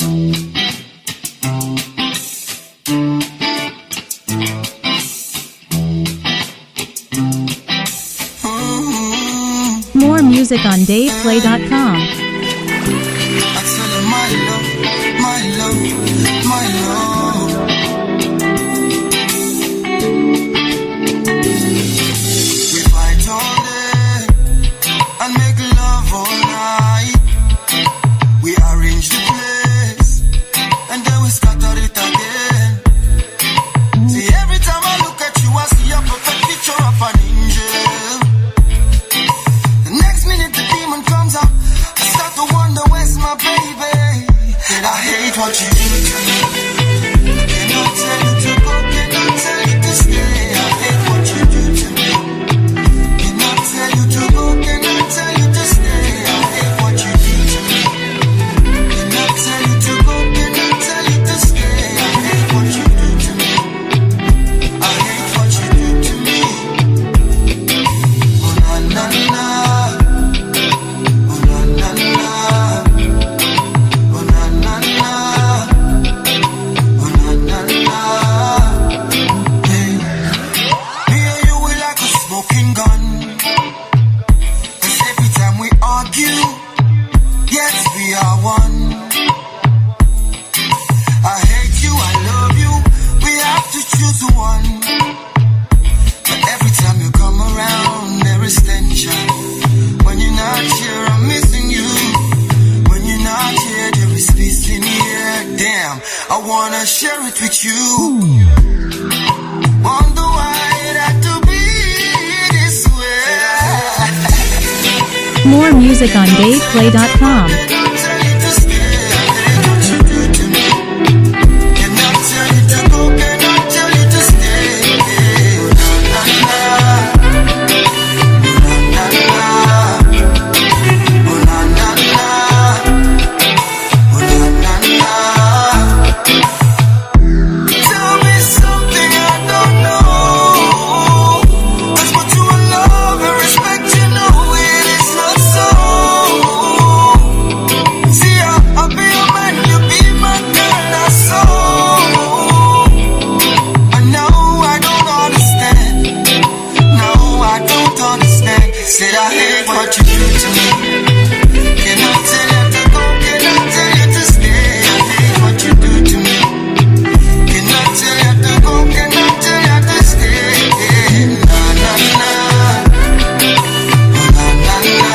More music on DavePlay.com. I tell her my love, my love, my love. We fight all day and make love all night. We arrange the place and then we scatter it again. See, every time I look at you, I see a perfect picture of an angel. The next minute the demon comes up, I start to wonder where's my baby. I hate what you do to me. Cannot tell you to go, cannot tell you to stay. I hate what you do to me. Cannot tell you to go, cannot tell you to stay. I hate what you do to me. Cannot tell you to go, cannot tell you to stay. I hate what you do to me. I hate what you do to me. Oh na na na. Oh na na na. I wanna share it with you. Wonder why it had to be this way. More music on DavePlay.com. Said I hate what you do to me. Cannot tell you to go, cannot tell you to stay. I hate what you do to me. Cannot tell you to go, cannot tell you to stay. Na na na. Oh na na na.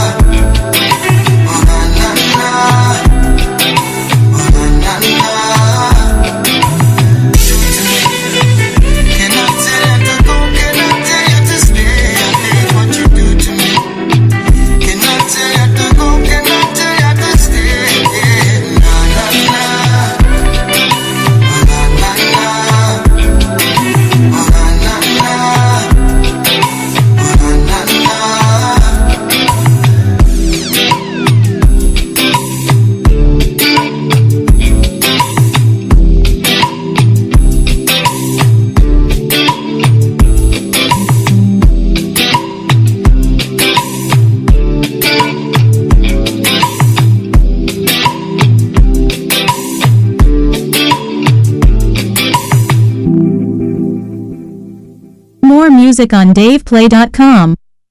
Oh na na na. Oh na na na. Do to me. Cannot tell you to go, cannot tell you to stay. I hate what you do to me. Cannot tell you to go, cannot tell you to stay. Na na na. Oh na na na. Oh na na na. Oh na na na. More music on DavePlay.com.